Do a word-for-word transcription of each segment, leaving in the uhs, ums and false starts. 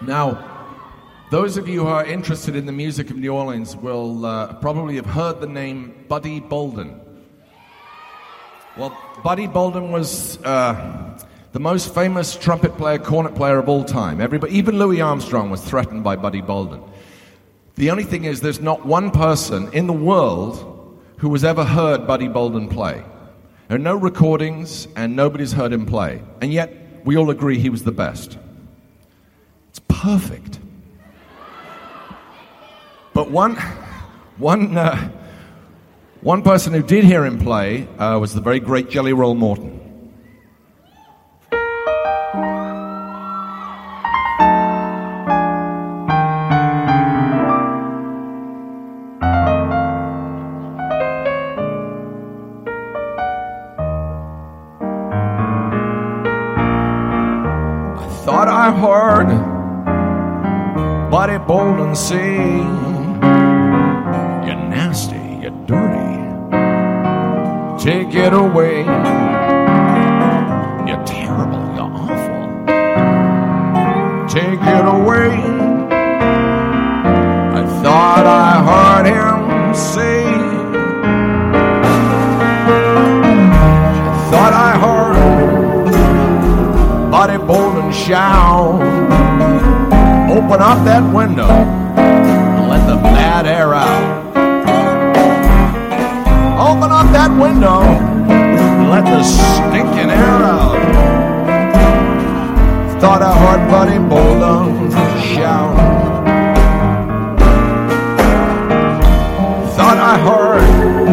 Now, those of you who are interested in the music of New Orleans will uh, probably have heard the name Buddy Bolden. Well, Buddy Bolden was uh, the most famous trumpet player, cornet player of all time. Everybody, even Louis Armstrong was threatened by Buddy Bolden. The only thing is there's not one person in the world who has ever heard Buddy Bolden play. There are no recordings, and nobody's heard him play. And yet, we all agree he was the best. It's perfect. But one, one, uh, one person who did hear him play uh, was the very great Jelly Roll Morton. I thought I heard Buddy Bolden say, "You're nasty, you're dirty, take it away. You're terrible, you're awful, take it away." I thought I heard him say, I thought I heard Buddy Bolden shout, "Open up that window and let the bad air out. Open up that window and let the stinking air out." Thought I heard Buddy Bolden shout. Thought I heard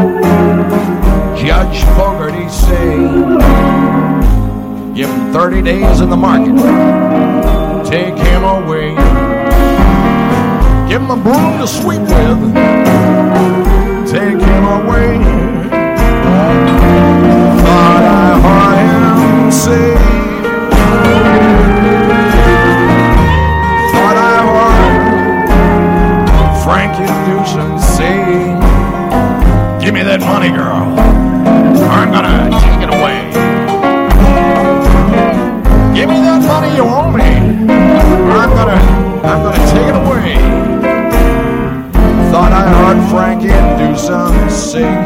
Judge Fogarty say, "Give him thirty days in the market, take him away. Give him a broom to sweep with, take him away." Thought I heard him say, thought I heard Frankie Dewson say, "Give me that money, girl, I'm gonna take it away. Give me that money you owe me, I'm gonna, I'm gonna take it away." Thought I heard Frankie Dewson sing.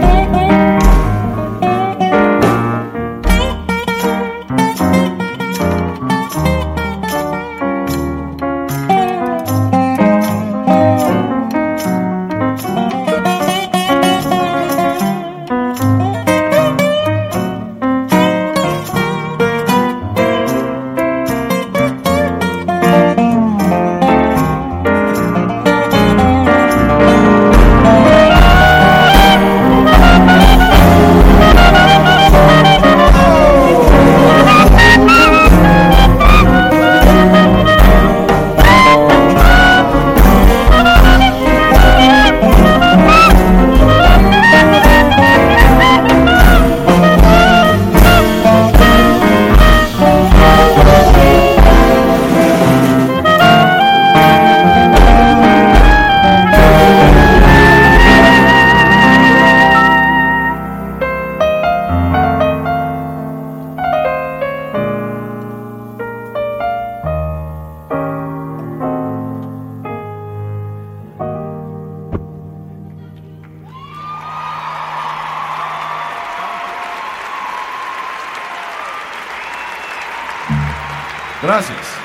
Gracias.